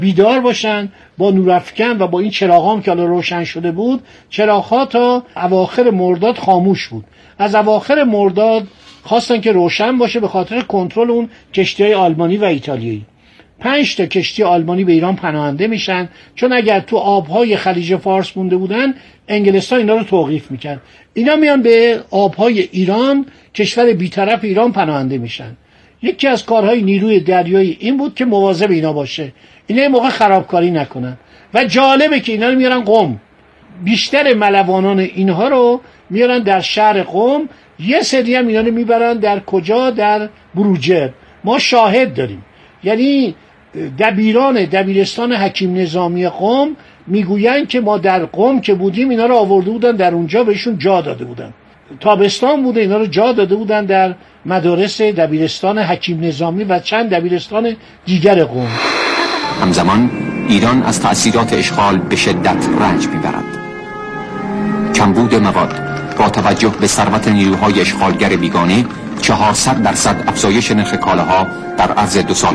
بیدار باشن با نورافکن و با این چراغام که الان روشن شده بود. چراغ‌ها تا اواخر مرداد خاموش بود. از اواخر مرداد خواستن که روشن باشه به خاطر کنترل اون کشتی‌های آلمانی و ایتالیایی. 5 تا کشتی آلمانی به ایران پناهنده میشن، چون اگر تو آبهای خلیج فارس مونده بودن انگلستان اینا رو توقیف میکرد. اینا میان به آبهای ایران، کشور بی‌طرف ایران پناهنده میشن. یکی از کارهای نیروی دریایی این بود که مواظب اینا باشه، اینا موقع خرابکاری نکنن. و جالبه که اینا رو میارن قم، بیشتر ملوانان اینها رو میارن در شهر قم، یه سری هم اینا رو میبرن در کجا؟ در بروجرد. ما شاهد داریم، یعنی دبیرستان حکیم نظامی قم میگوین که ما در قم که بودیم اینا رو آورده بودن در اونجا، بهشون جا داده بودن، تابستان بوده اینا رو جا داده بودن در مدارس دبیرستان حکیم نظامی و چند دبیرستان دیگر قم. همزمان ایران از تأثیرات اشغال به شدت رنج میبرد. کمبود مواد با توجه به ثروت نیروهای اشغالگر بیگانه 400% افزایش نرخ کالاها در عرض 2.5 سال.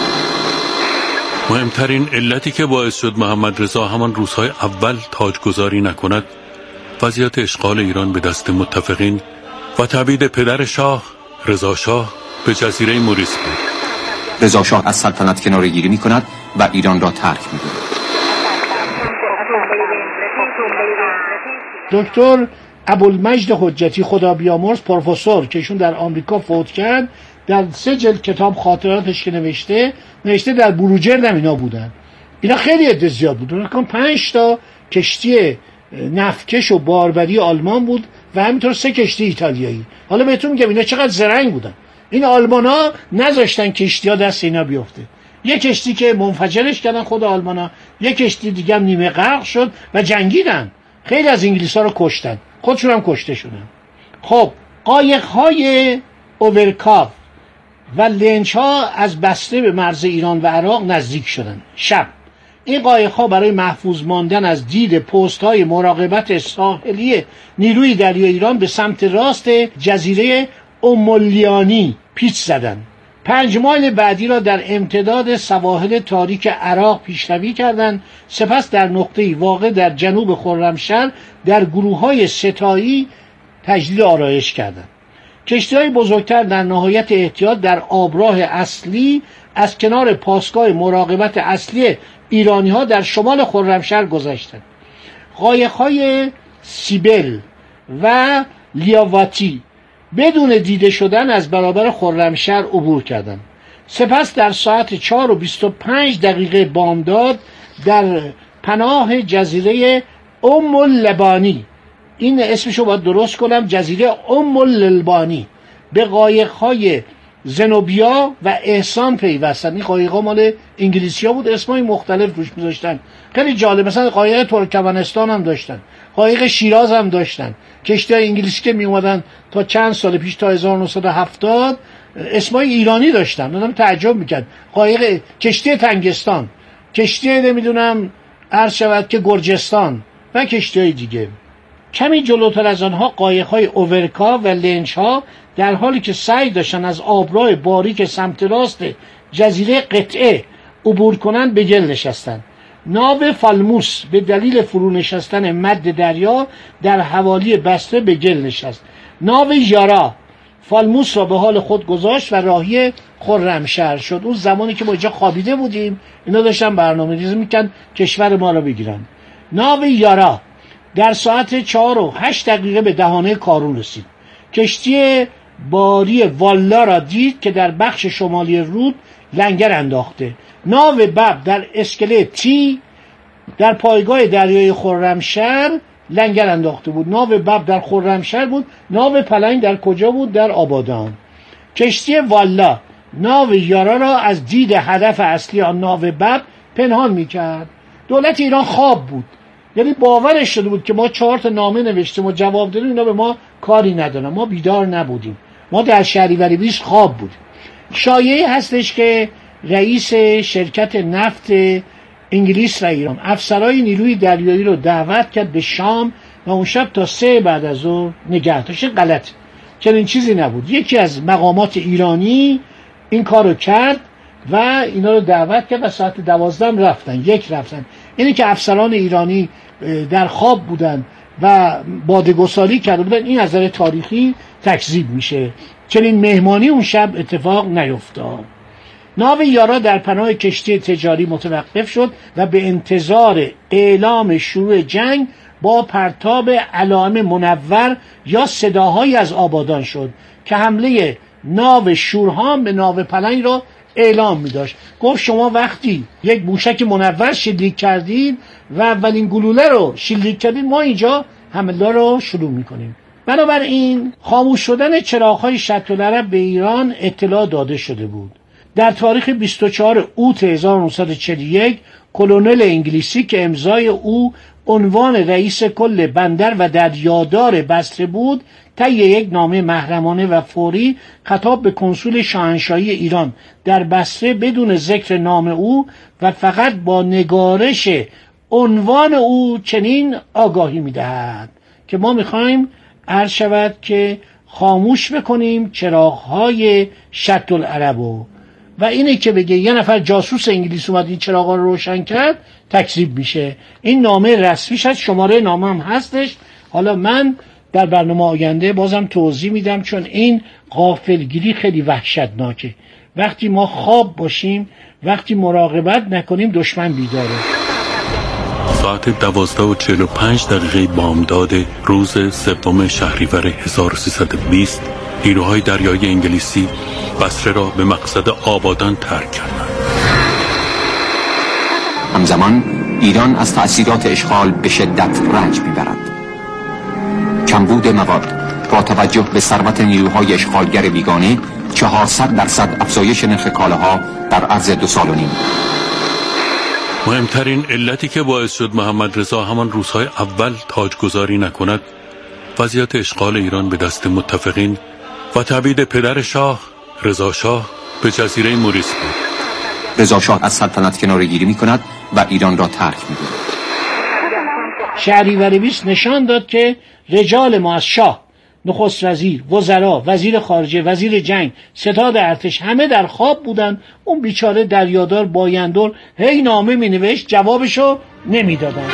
مهمترین علتی که باعث شد محمد رضا همان روزهای اول تاجگذاری نکند وضعیت اشغال ایران به دست متفقین و تبعید پدر شاه رضا شاه به جزیره موریس بود. رضا شاه از سلطنت کناره‌گیری می‌کند و ایران را ترک می‌کند. دکتر ابوالمجد حجتی خدا بیامرز، پروفسور که ایشون در آمریکا فوت کرد، در 3 جلد کتاب خاطراتش که نوشته در بروجرد هم اینا بودن. اینا خیلی عده زیاد بودن، 5 تا کشتی نفتکش و باربری آلمان بود و همینطور 3 کشتی ایتالیایی. حالا بهتون میگم اینا چقدر زرنگ بودن. این آلمانا نذاشتن کشتی‌ها دست اینا بیفته. یک کشتی که منفجرش کردن خود آلمانا، یک کشتی دیگه هم نیمه غرق شد و جنگیدن. خیلی از انگلیس‌ها رو کشتن، خودشون هم کشته شدن. خب قایق‌های اوورکاف و لنچ‌ها از بسته به مرز ایران و عراق نزدیک شدن. شب این قایق‌ها برای محفوظ ماندن از دید پست‌های مراقبت ساحلی نیروی دریایی ایران به سمت راست جزیره اومولیانی پیچ زدند. 5 مایل بعدی را در امتداد سواحل تاریک عراق پیشروی کردند. سپس در نقطه‌ای واقع در جنوب خرمشهر در گروه‌های ستایی تجدید آرایش کردند. کشتی‌های بزرگتر در نهایت احتیاط در آبراه اصلی از کنار پاسگاه مراقبت اصلی ایرانی‌ها در شمال خرمشهر گذشتند. قایق‌های سیبل و لیاواتی بدون دیده شدن از برابر خرمشهر عبور کردند. سپس در ساعت 4:25 بامداد در پناه جزیره اللبانی، این اسمشو باید درست کنم، جزیره اللبانی، به قایق‌های زنوبیا و احسان پیوستن. این قایق‌ها مال انگلیسی‌ها بود، اسمای مختلف روش می‌ذاشتن. خیلی جالب، مثلا قایق ترکمنستان هم داشتن، قایق شیراز هم داشتن. کشتی‌های انگلیسی که میومدن تا چند سال پیش تا 1970 اسمای ایرانی داشتن. آدم تعجب می‌کرد. قایق کشتی تنگستان، کشتی نمیدونم عرض شود که گرجستان و کشتی‌های دیگه. کمی جلوتر از آنها قایق‌های اوورکا و لنچ‌ها در حالی که سعی داشتن از آبراه باریک سمت راست جزیره قطعه عبور کنند به گل نشستند. ناو فالموس به دلیل فرو نشستن مد دریا در حوالی بسته به گل نشست. ناو یارا فالموس را به حال خود گذاشت و راهی خرمشهر شد. اون زمانی که ما اینجا خوابیده بودیم اینا داشتن برنامه‌ریزی می‌کردن کشور ما را بگیرن. ناو یارا در ساعت 4:08 به دهانه کارون رسید. کشتی باری والا را دید که در بخش شمالی رود لنگر انداخته. ناو بب در اسکله تی در پایگاه دریای خرمشهر لنگر انداخته بود. ناو بب در خرمشهر بود. ناو پلنگ در کجا بود؟ در آبادان. کشتی والا ناو یارا را از دید هدف اصلی آن ناو بب پنهان میکرد. دولت ایران خواب بود، یعنی باورش شده بود که ما 4 تا نامه نوشتیم و جواب دادیم، اینا به ما کاری ندارن. ما بیدار نبودیم، ما در شهریور 20 خواب بودیم. شایعی هستش که رئیس شرکت نفت انگلیس و ایران افسرهای نیروی دریایی رو دعوت کرد به شام و اون شب تا 3 بعد از ظهر نگه داشت. غلط، چنین چیزی نبود. یکی از مقامات ایرانی این کارو کرد و اینا رو دعوت کرد و ساعت 12 رفتن. اینی که افسران ایرانی در خواب بودن و باده‌گساری کرده بودن، این از نظر تاریخی تکذیب میشه. چنین مهمانی اون شب اتفاق نیفتاد. ناو یارا در پناه کشتی تجاری متوقف شد و به انتظار اعلام شروع جنگ با پرتاب علائم منور یا صداهایی از آبادان شد که حمله ناو شورهام به ناو پلنگ را اعلام می داشت. گفت شما وقتی یک موشک منور شلیک کردید و اولین گلوله رو شلیک کردید، ما اینجا حمله رو شروع می کنیم. بنابراین خاموش شدن چراغ‌های شط العرب به ایران اطلاع داده شده بود. در تاریخ 24 اوت 1941 کلونل انگلیسی که امضای او عنوان رئیس کل بندر و دریادار بصره بود، طی یک نامه محرمانه و فوری خطاب به کنسول شاهنشاهی ایران در بصره بدون ذکر نام او و فقط با نگارش عنوان او چنین آگاهی می‌دهد که ما می‌خوایم عرض شود که خاموش بکنیم چراغ‌های شط العرب و اینه که بگه یه نفر جاسوس انگلیس اومد این چراغا رو روشن کرد، تکذیب میشه. این نامه رسمیش هست، شماره نامه هم هستش. حالا من در برنامه آینده بازم توضیح میدم، چون این غافلگیری خیلی وحشتناکه. وقتی ما خواب باشیم، وقتی مراقبت نکنیم، دشمن بیداره. ساعت 12:45 بامداد روز سوم شهریور 1320 نیروهای دریایی انگلیسی بصره را به مقصد آبادان ترک کردند. همزمان ایران از تأثیرات اشغال به شدت رنج می‌برد. کمبود مواد با توجه به ثروت نیروهای اشغالگر بیگانه 400% افزایش نرخ کالاها در عرض 2 سال و نیم. مهمترین علتی که باعث شد محمد رضا همان روزهای اول تاجگذاری نکند، وضعیت اشغال ایران به دست متفقین و تبعید پدر شاه رضا شاه به جزیره موریس بود. رضا شاه از سلطنت کناره‌گیری می‌کند و ایران را ترک می‌کند. شهریور 20 نشان داد که رجال ما از شاه، نخست وزیر، وزرا، وزیر خارجه، وزیر جنگ، ستاد ارتش همه در خواب بودن. اون بیچاره دریادار بایندور هی نامه می‌نوشت، جوابشو نمی‌دادن.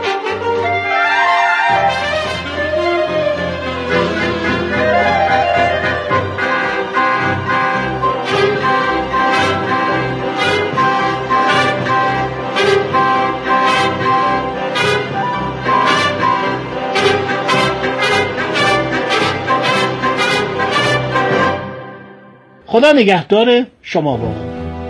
خدا نگهدار شما با.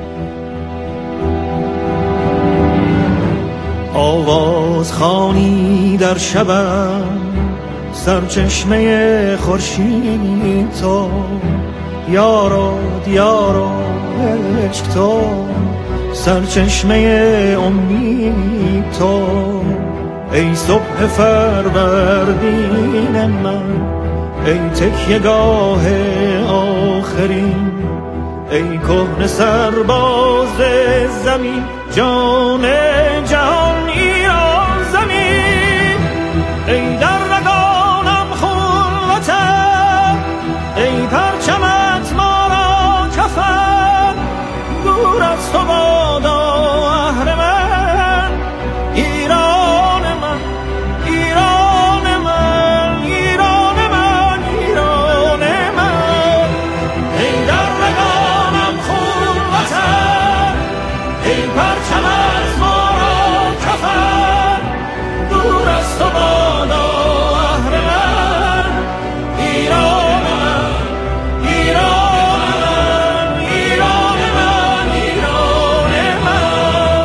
آواز خوانی در شبم، سرچشمه خورشید تو، یارا دیارا عشق تو، سرچشمه امید تو، ای صبح فروردین من، ای تکیه‌گاه آخرین، ای کهنه سرباز زمین، جان جهان ایران زمین، ای در رگانم خون وطن، ای پرچمت ما را کفن، دور از تو بادا اهرمن، ایران من، ایران من، ایران من، ایران من، ای در رگانم خون وطن، ای پرچمت ما را کفن، دور از تو بادا اهرمن، ایران من، ایران من، ایران من، ایران من.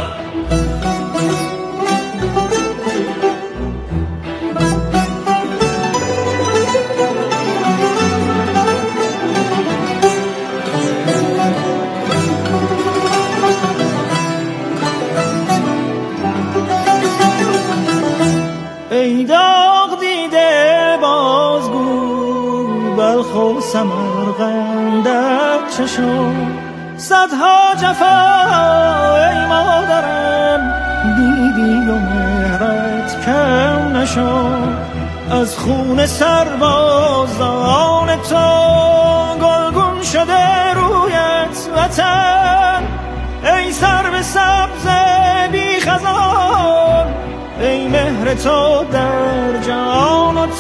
ای داغ دیده بازگو، بلخ و سمرقندت چه شد؟ صدها جفا ای مادرم دیدی و مهرت کم نشد، از خون سربازان تو گلگون شده رویت وطن، ای سر به سبز بی خزان، ای مهر تو در جان و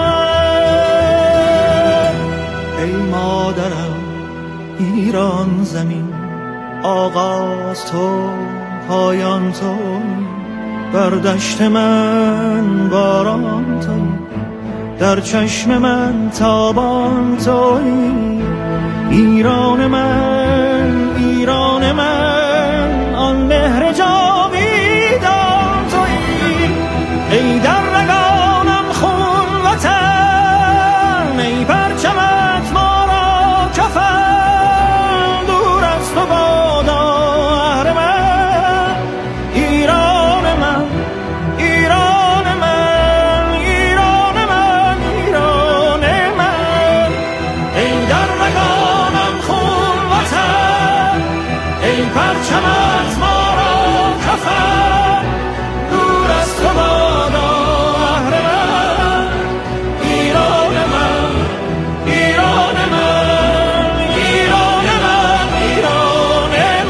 تن. ای مادرم ایران زمین، آغاز تو پایان تو، بر دشت من باران تو، در چشم من تابان تویی. ایران من، ایران من، آن مهر جاویدان تویی. ای در رگانم خون وطن، ای پرچمت ما را کفن، دور از تو بادا اهرمن. ایران من، ایران من، ایران من، ایران من. ای در رگانم خون وطن، ای پرچمت ما را کفن، دور از تو بادا اهرمن. ایران من، ایران من، ایران من، ایران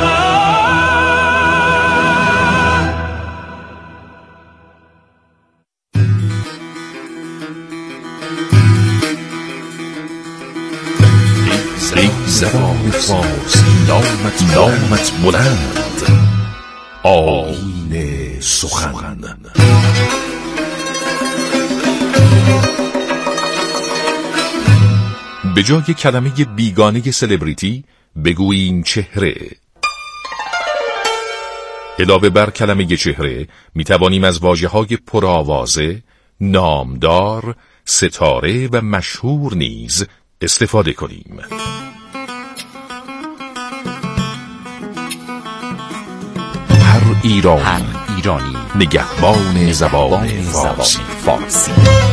من. ای زبان فارسی نامت بلند، آیین سخن. به جای کلمه بیگانه سلبریتی بگوییم چهره. علاوه بر کلمه چهره می توانیم از واژه‌های پرآوازه، نامدار، ستاره و مشهور نیز استفاده کنیم. هر ایرانی نگهبان زبان فارسی.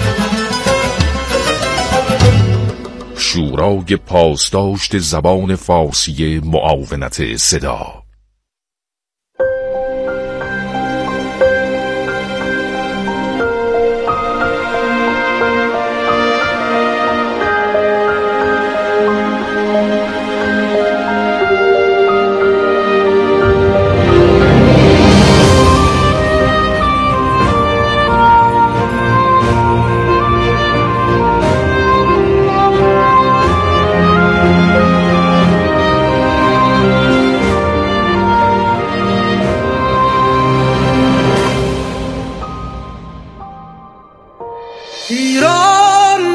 شورای پاسداشت زبان فارسی معاونت صدا. ایران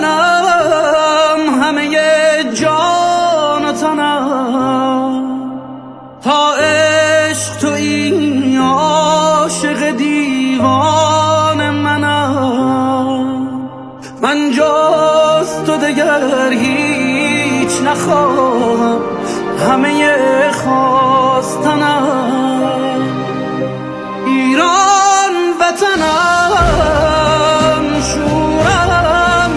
وطنم، همه جان و تنم، تا عشق تویی عاشق دیوان منم. من جز تو دگر هیچ نخواهم، همه خواستنم. ایران وطنم، شورم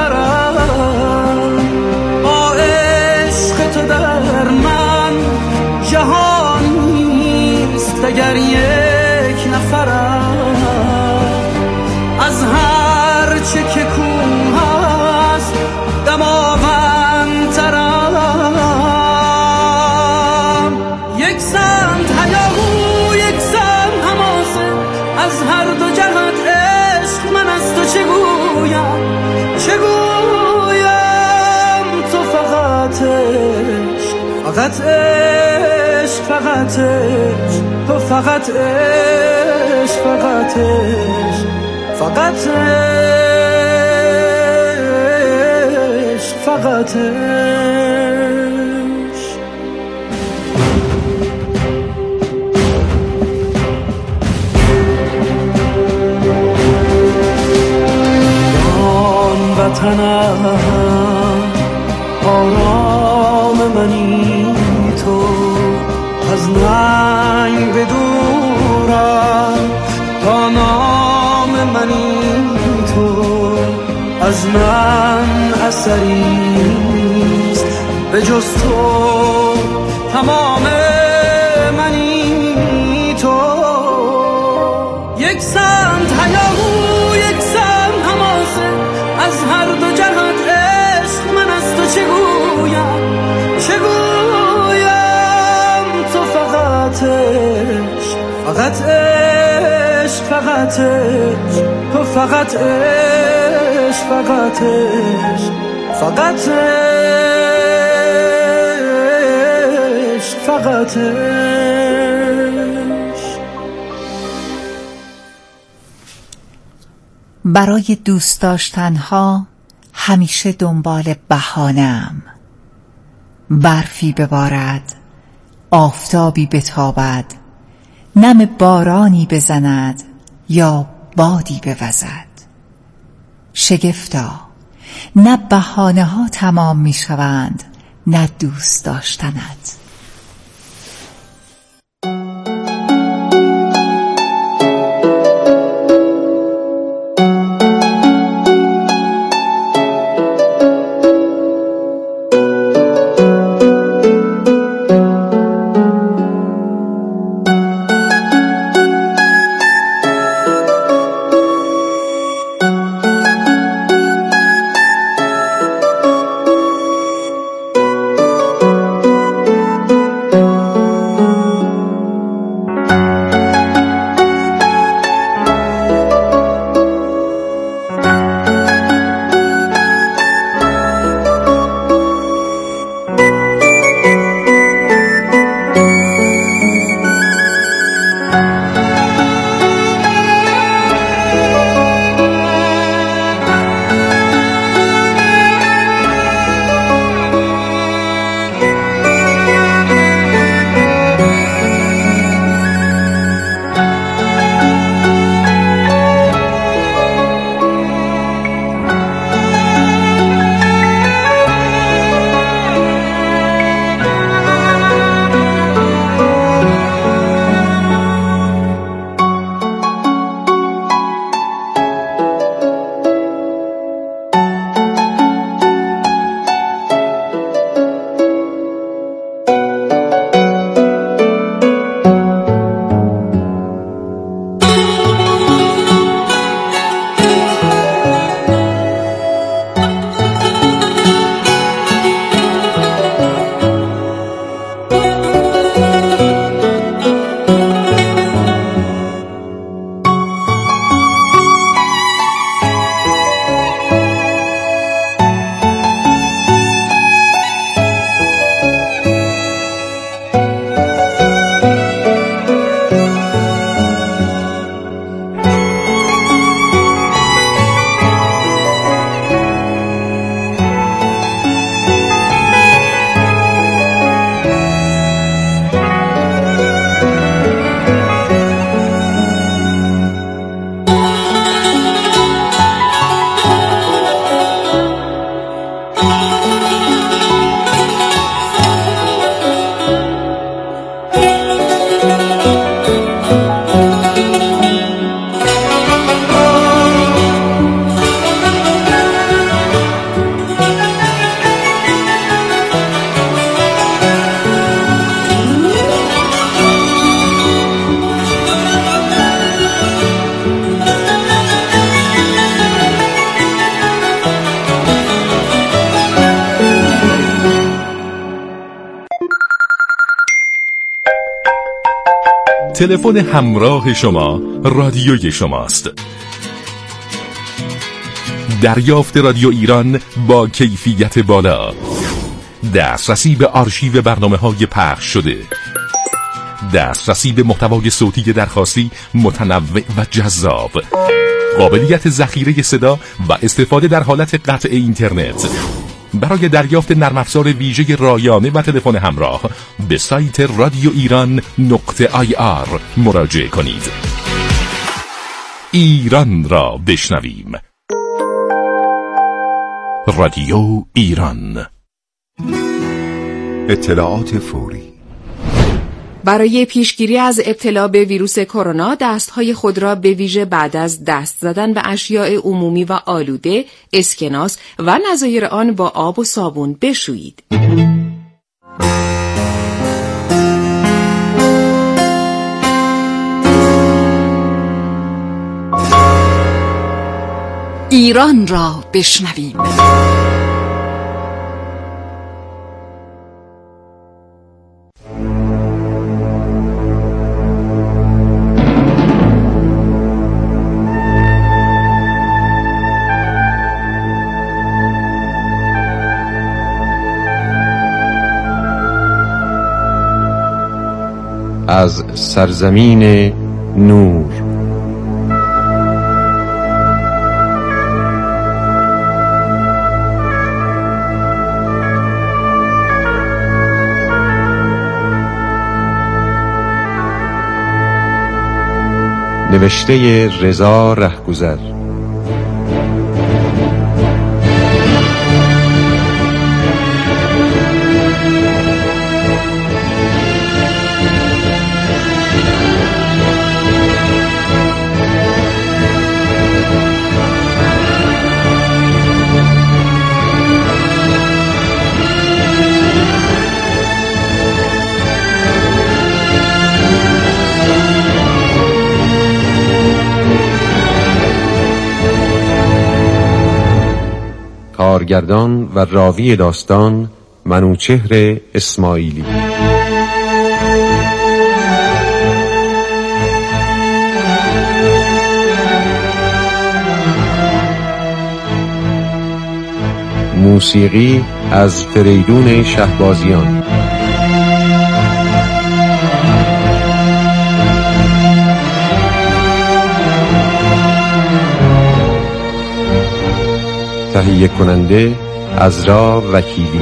شررم، با عشق تو در من جهان نیست دگر یک نفرم. از هر چه که کوه است دماوندترم. یک سمت هیاهو، یک سمت حماسه، از هر دو جهت عشق من از تو چگویم تو فقط عشق، فقط عشق، فقط عشق، تو فقط عشق، فقط عشق، فقط عشق، فقط عشق. وطنم آرام منی تو، از ننگ بدورم تا نام منی تو. از من اثریست به جز تو، تمام منی تو. یک سمت هیاهو، یک سمت حماسه، از هر دو جهت عشق من از تو چگویم. فقط عشق، فقط عشق، تو فقط عشق، فقط عشق، فقط عشق، فقط عشق. برای دوست داشتنها همیشه دنبال بهانه‌ام. برفی ببارد، آفتابی بتابد، نم بارانی بزند یا بادی بوزد. شگفتا، نه بهانه ها تمام می شوند، نه دوست داشتنت. تلفن همراه شما رادیوی شماست. دریافت رادیو ایران با کیفیت بالا، دسترسی به آرشیو برنامه‌های پخش شده، دسترسی به محتوای صوتی درخواستی متنوع و جذاب، قابلیت ذخیره صدا و استفاده در حالت قطع اینترنت. برای دریافت نرم افزار ویژه رایانه و تلفن همراه به سایت رادیو ایران.ir مراجعه کنید. ایران را بشنویم. رادیو ایران. اطلاعات فوری. برای پیشگیری از ابتلا به ویروس کرونا دستهای خود را به ویژه بعد از دست زدن به اشیاء عمومی و آلوده، اسکناس و نظایر آن با آب و صابون بشویید. ایران را بشنویم. از سرزمین نور. نوشته رضا رهگذر. کارگردان و راوی داستان منوچهر اسماعیلی. موسیقی از فریدون شهبازیان. تهیه کننده عزرا وکیلی.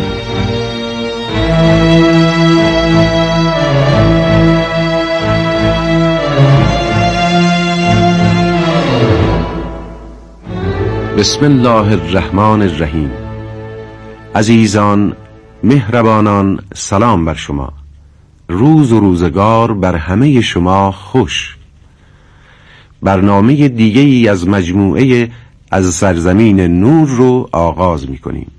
بسم الله الرحمن الرحیم. عزیزان، مهربانان، سلام بر شما. روز و روزگار بر همه شما خوش. برنامه دیگه ای از مجموعه از سرزمین نور رو آغاز می کنیم.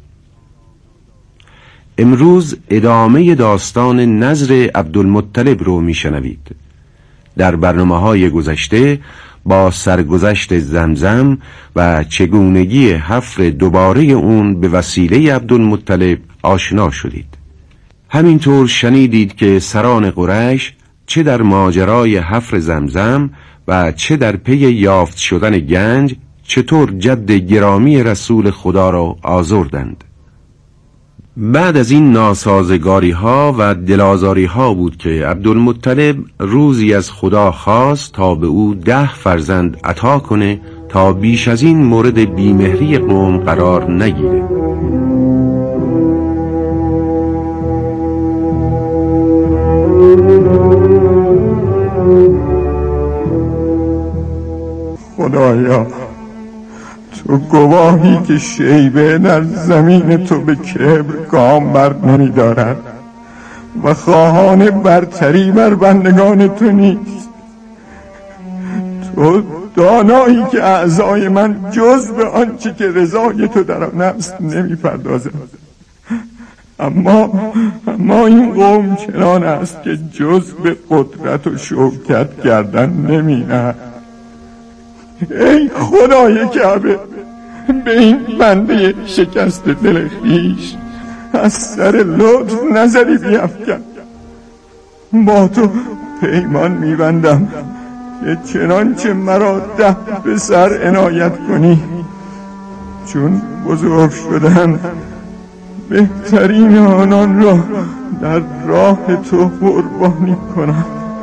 امروز ادامه داستان نذر عبدالمطلب رو می شنوید. در برنامه‌های گذشته با سرگذشت زمزم و چگونگی حفر دوباره اون به وسیله عبدالمطلب آشنا شدید. همینطور شنیدید که سران قریش چه در ماجرای حفر زمزم و چه در پی یافت شدن گنج چطور جد گرامی رسول خدا را آزردند. بعد از این ناسازگاری ها و دلازاری ها بود که عبدالمطلب روزی از خدا خواست تا به او 10 فرزند عطا کنه تا بیش از این مورد بیمهری قوم قرار نگیره. خدایا، تو گواهی که شیبه در زمین تو به کبر گام بر نمی دارد و خواهان برتری بر بندگان تو نیست. تو دانایی که اعضای من جز به آنچه که رضای تو در آن است نمی پردازد. اما این قوم چنان است که جز به قدرت و شوکت گردن نمی نهد. ای خدای کعبه، به این بنده شکست دل خویش از سر لطف نظری بیفکن. با تو پیمان میبندم که چنانچه مرا 10 پسر عنایت کنی، چون بزرگ شدن بهترین آنان را در راه تو قربانی کنم.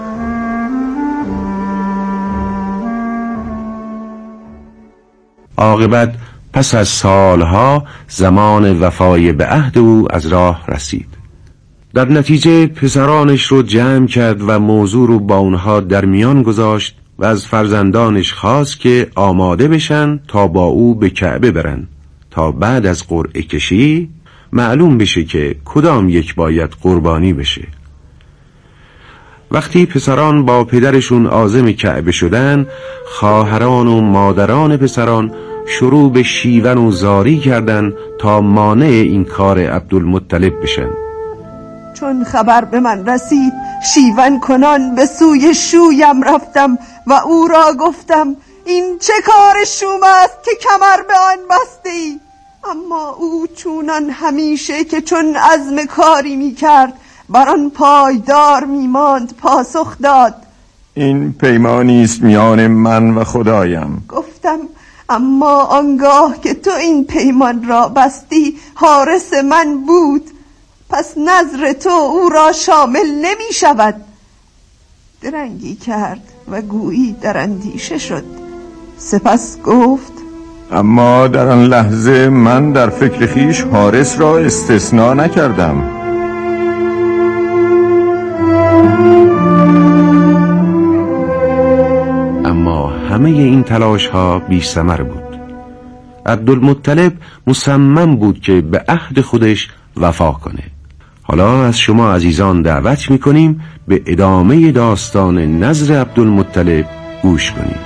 عاقبت پس از سالها زمان وفای به عهد او از راه رسید. در نتیجه پسرانش رو جمع کرد و موضوع رو با اونها در میان گذاشت و از فرزندانش خواست که آماده بشن تا با او به کعبه برن تا بعد از قرعه کشی معلوم بشه که کدام یک باید قربانی بشه. وقتی پسران با پدرشون عازم کعبه شدن، خواهران و مادران پسران شروع به شیون و زاری کردن تا مانع این کار عبدالمطلب بشن. چون خبر به من رسید، شیون کنان به سوی شویم رفتم و او را گفتم این چه کار شوم است که کمر به آن بسته ای؟ اما او چونان همیشه که چون عزم کاری می کرد بر آن پایدار می ماند پاسخ داد این پیمانی است میان من و خدایم. گفتم اما آنگاه که تو این پیمان را بستی حارس من بود، پس نظر تو او را شامل نمی شود. درنگی کرد و گویی در اندیشه شد. سپس گفت: اما در آن لحظه من در فکر خیش حارس را استثناء نکردم. اما همه این تلاش ها بی ثمر بود. عبدالمطلب مصمم بود که به عهد خودش وفا کنه. حالا از شما عزیزان دعوت میکنیم به ادامه داستان نضر عبدالمطلب گوش کنیم.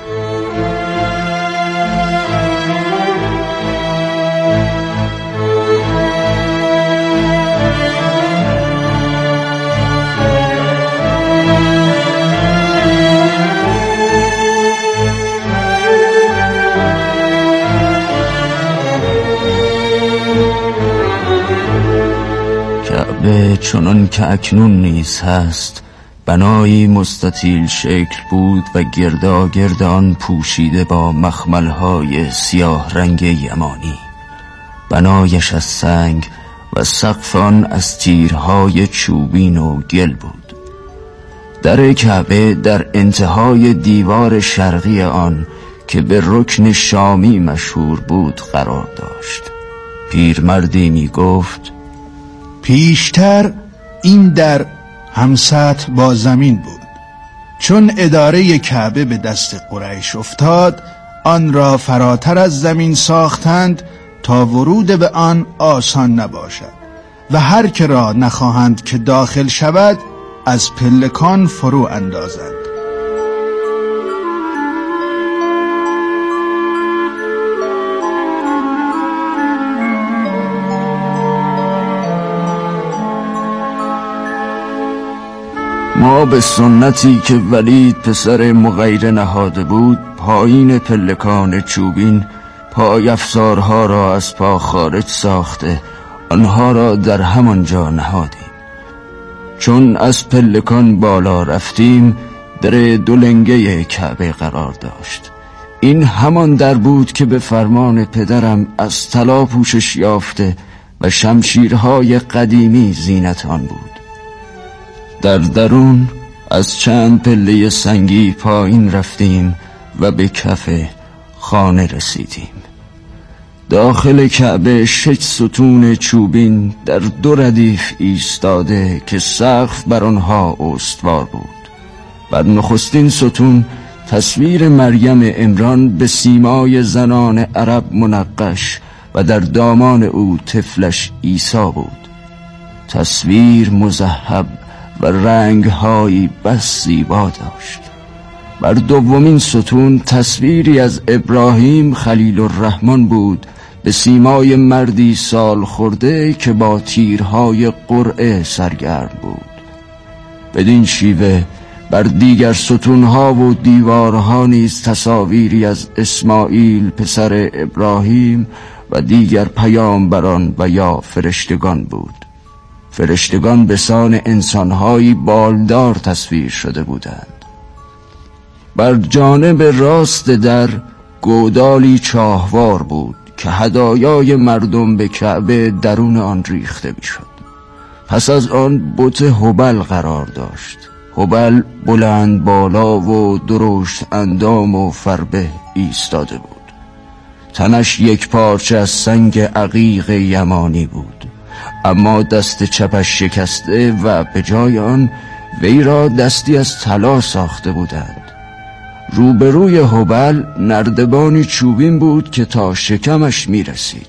کعبه چنان که اکنون نیز هست بنایی مستطیل شکل بود و گرد آن پوشیده با مخملهای سیاه رنگ یمانی. بنایش از سنگ و سقف آن از تیرهای چوبین و گل بود. در کعبه در انتهای دیوار شرقی آن که به رکن شامی مشهور بود قرار داشت. پیرمردی می گفت: پیشتر این در همسطح با زمین بود. چون اداره کعبه به دست قریش افتاد، آن را فراتر از زمین ساختند تا ورود به آن آسان نباشد و هر که را نخواهند که داخل شود از پلکان فرو اندازند. ما به سنتی که ولید پسر مغیره نهاده بود پایین پلکان چوبین پای افسارها را از پا خارج ساخته آنها را در همان جا نهادیم. چون از پلکان بالا رفتیم در دولنگه کعبه قرار داشت. این همان در بود که به فرمان پدرم از طلا پوشش یافته و شمشیرهای قدیمی زینت آن بود. در درون از چند پله سنگی پایین رفتیم و به کف خانه رسیدیم. داخل کعبه 6 ستون چوبین در 2 ردیف ایستاده که سقف بر آنها استوار بود. بر نخستین ستون تصویر مریم عمران به سیمای زنان عرب منقش و در دامان او طفلش عیسی بود. تصویر مذهب و رنگ‌هایی بس زیبا داشت. بر دومین ستون تصویری از ابراهیم خلیل الرحمن بود به سیمای مردی سال خورده که با تیرهای قرعه سرگرم بود. بدین شیوه بر دیگر ستونها و دیوارها نیز تصاویری از اسماعیل پسر ابراهیم و دیگر پیامبران و یا فرشتگان بود. فرشتگان به سان انسانهایی بالدار تصویر شده بودند. بر جانب راست در گودالی چاهوار بود که هدایای مردم به کعبه درون آن ریخته میشد. پس از آن بت هبل قرار داشت. هبل بلند بالا و درشت اندام و فربه ایستاده بود. تنش یک پارچه از سنگ عقیق یمانی بود، اما دست چپش شکسته و به جای آن وی را دستی از طلا ساخته بودند. روبروی هبل نردبانی چوبین بود که تا شکمش می رسید.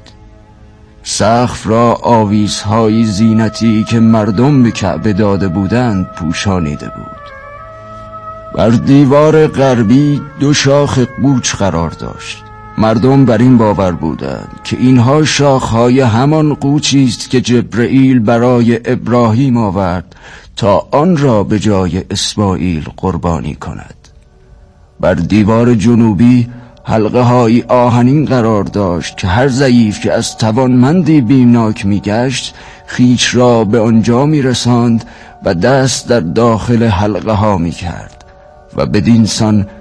سقف را آویزهای زینتی که مردم به کعبه داده بودند پوشانیده بود. بر دیوار غربی 2 شاخ قوچ قرار داشت. مردم بر این باور بودند که اینها شاخهای همان قوچی است که جبرئیل برای ابراهیم آورد تا آن را به جای اسماعیل قربانی کند. بر دیوار جنوبی حلقه های آهنین قرار داشت که هر ضعیف که از توانمندی بیمناک میگشت خویش را به آنجا میرساند و دست در داخل حلقه ها میکرد و بدین سان